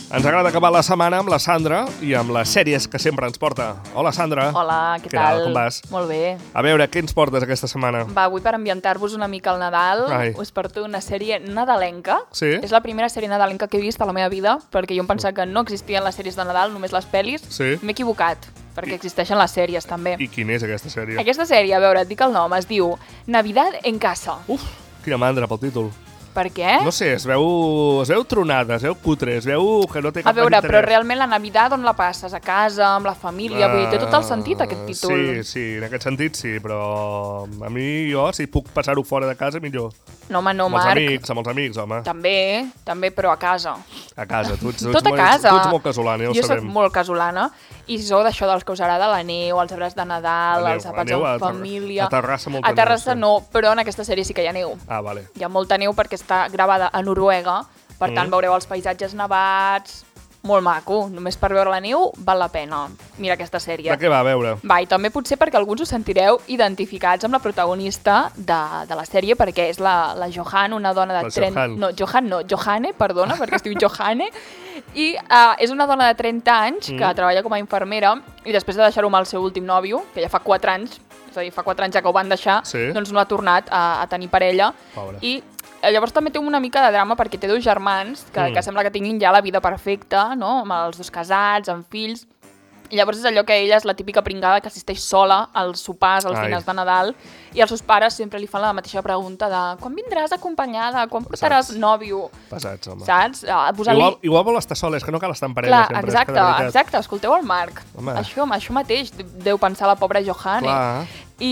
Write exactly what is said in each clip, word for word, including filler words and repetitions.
Ens agrada acabar la setmana amb la Sandra i amb les sèries que sempre ens porta. Hola, Sandra. Hola, què, què tal? tal? Com vas? Molt bé. A veure, què ens portes aquesta setmana? Va, avui per ambientar-vos una mica al Nadal, Ai. us porto una sèrie nadalenca. Sí? És la primera sèrie nadalenca que he vist a la meva vida, perquè jo em pensava que no existien les sèries de Nadal, només les pel·lis. Sí? M'he equivocat, perquè existeixen les sèries també. I quina és aquesta sèrie? Aquesta sèrie, a veure, et dic el nom, es diu Navidad en casa. Uf, quina mandra pel títol. Per què? No sé, es veu, es veu tronada, es veu cutre, es veu que no té cap A veure, però interès. realment la Navidad on la passes? A casa, amb la família? Vull dir, té tot el sentit aquest títol. Sí, sí, en aquest sentit sí, però a mi jo, si puc passar-ho fora de casa, millor. No, home, no, Amb els Marc. amics, amb els amics, home. També, també, però a casa. A casa, tu ets, tu ets, Tot a molt, casa. tu ets molt casolana, ja ho jo sabem. soc molt casolana i si sou d'això dels que us agrada la neu, els arbres de Nadal, La neu, els la àpats neu a en Ter- família... a Terrassa molta A Terrassa neu, no, però en aquesta sèrie sí que hi ha neu. Ah, vale. Hi ha molta neu perquè està gravada a Noruega, per tant Mm. veureu els paisatges nevats... Molt maco, només per veure la neu val la pena. Mira aquesta sèrie. De què va, a veure? Va, i també potser perquè alguns us sentireu identificats amb la protagonista de, de la sèrie, perquè és la, la Johan, una dona de La trenta... Johan. No, Johan no, Johanne, perdona, perquè es diu Johanne, i uh, és una dona de trenta anys que Mm. treballa com a infermera i després de deixar-ho amb el seu últim nòvio, que ja fa quatre anys, és a dir, fa quatre anys ja que ho van deixar, Sí. doncs no ha tornat a, a tenir parella. Pobra. I eh, llavors també té una mica de drama perquè té dos germans que, Mm. que sembla que tinguin ja la vida perfecta, no? Amb els dos casats, amb fills. I llavors és allò que ella és la típica pringada que assisteix sola als sopars, als Ai. dinars de Nadal, i els seus pares sempre li fan la mateixa pregunta de quan vindràs acompanyada, quan portaràs Saps? nòvio, Pesats, home. saps? Uh, posant-li... Igual, igual vol estar sola, és que no cal estar en parella Clar, sempre. exacte, és que de veritat. exacte, escolteu el Marc. Home. Això, això mateix deu pensar la pobra Johanne. Clar.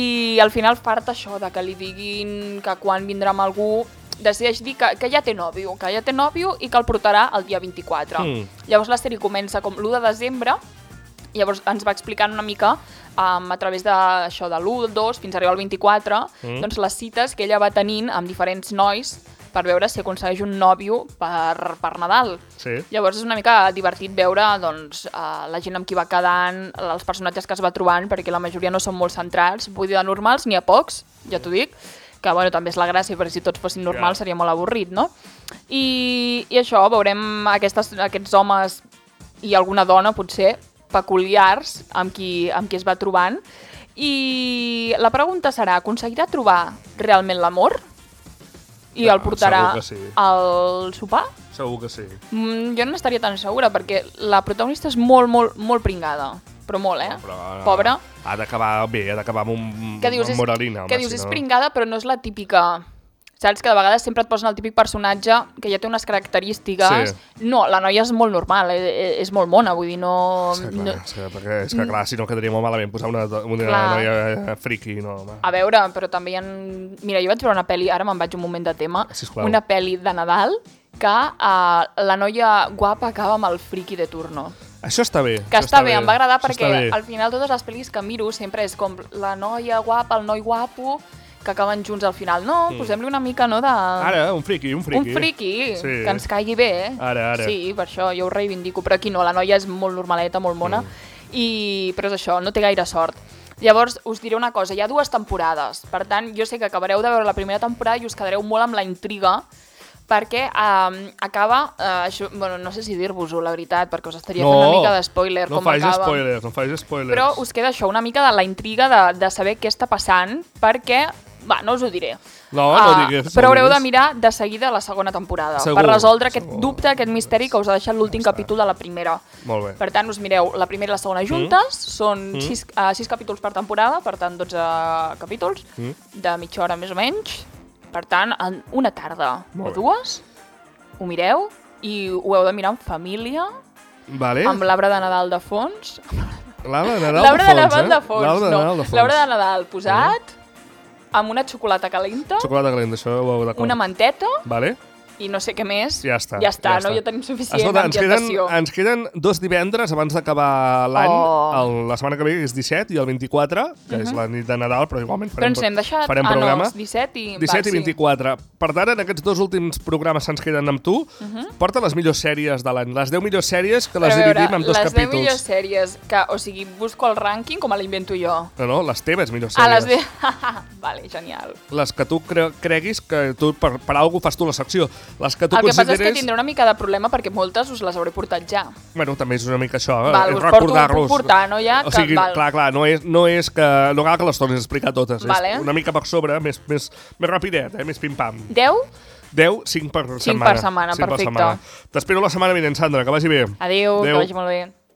I al final farta això de que li diguin que quan vindrà amb algú decideix dir que, que ja té nòvio, que ja té nòvio i que el portarà el dia vint-i-quatre. Mm. Llavors la sèrie comença com l'u de desembre, i llavors ens va explicant una mica um, a través d'això de l'u, el dos, fins a arribar al vint-i-quatre, Mm. doncs les cites que ella va tenint amb diferents nois per veure si aconsegueix un nòvio per, per Nadal. Sí. Llavors és una mica divertit veure doncs, uh, la gent amb qui va quedant, els personatges que es va trobant, perquè la majoria no són molt centrats. Vull dir, de normals n'hi ha pocs, ja t'ho dic, que bueno, també és la gràcia, perquè si tots fossin normals Ja. seria molt avorrit, no? I, i això, veurem aquestes, aquests homes i alguna dona, potser, peculiars amb qui, amb qui es va trobant. I la pregunta serà, aconseguirà trobar realment l'amor? I Ja, el portarà segur que sí. al sopar? Segur que sí. Mm, jo no n'estaria tan segura, perquè la protagonista és molt, molt, molt pringada. Però molt, eh? Però, no, Pobra. Ha d'acabar bé, ha d'acabar amb, un, Que dius, amb és, moralina. Home, que dius si és no... pringada, però no és la típica... Saps? Que de vegades sempre et posen el típic personatge que ja té unes característiques. Sí. No, la noia és molt normal, és, és molt mona, vull dir, no... Sí, clar, no... sí, perquè és que clar, si no quedaria molt malament posar una, una Clar. noia friki, no, home. A veure, però també hi ha... Mira, jo vaig veure una pel·li, ara me'n vaig un moment de tema, Sisplau. una pel·li de Nadal que uh, la noia guapa acaba amb el friki de turno. Això està bé. Que això està bé, em va agradar això perquè està bé. al final totes les pel·lis que miro sempre és com la noia guapa, el noi guapo, que acaben junts al final. No, Mm. posem-li una mica, no, de... Ara, un friki, un friki. Un friki, Sí. que ens caigui bé. eh? Ara, ara. Sí, per això jo ho reivindico, però aquí no, la noia és molt normaleta, molt mona, Mm. i... però és això, no té gaire sort. Llavors, us diré una cosa, hi ha dues temporades, per tant, jo sé que acabareu de veure la primera temporada i us quedareu molt amb la intriga, perquè eh, acaba, eh, això, bueno, no sé si dir-vos-ho, la veritat, perquè us estaria No, fent una mica d'espoiler, no com facis acaba. spoilers, no facis spoilers. Però us queda això, una mica de la intriga de, de saber què està passant, perquè, va, no us ho diré. No, no Ah, digues. però no haureu de digues. mirar de seguida la segona temporada, Segur, per resoldre aquest segur. dubte, aquest misteri que us ha deixat l'últim Ja està. capítol de la primera. Molt bé. Per tant, us mireu la primera i la segona juntes, són Mm. sis, uh, sis capítols per temporada, per tant, dotze capítols, Mm. de mitja hora més o menys. Per tant, en una tarda Molt o bé. dues, ho mireu i ho heu de mirar en família, Vale. amb l'arbre de Nadal de fons. L'arbre de Nadal L'arbre de de fons, Nadal eh? de fons, L'arbre de no. Nadal de fons. L'arbre de Nadal posat amb una xocolata calenta, Xocolata calenta, això ho heu d'acord. una manteta Vale. i no sé què més. Ja està. Ja està, ja no? Ja tenim suficient Escolta, ens queden, ambientació. ens queden dos divendres abans d'acabar l'any, Oh. el- la setmana que ve que és disset i el vint-i-quatre, que és la nit de Nadal, però igualment Però farem, ens n'hem deixat... farem ah, programa. no, disset i... disset va, i vint-i-quatre. Per tant, en aquests dos últims programes que ens queden amb tu, porta les millors sèries de l'any. Les deu millors sèries que les Però a veure, dividim en dos les deu capítols. millors sèries, que, o sigui, busco el rànquing com a l'invento jo. No, no, les teves millors Ah, sèries. les de... vale, genial. Les que tu cre creguis que tu per, per alguna fas tu la secció. Les que tu el que consideres... passa és que tindré una mica de problema perquè moltes us les hauré portat ja. Bueno, també és una mica això, val, és us porto, recordar-los. puc portar, no, ja? O sigui, que, val. clar, clar, no és, no és que... No cal que les tornis a explicar totes. Vale. És una mica per sobre, més, més, més rapidet, eh? Més pim-pam. deu? deu, cinc per setmana. cinc per setmana, cinc perfecte. Per setmana. T'espero la setmana vinent, Sandra, que vagi bé. Adéu, Adéu. que vagi molt bé.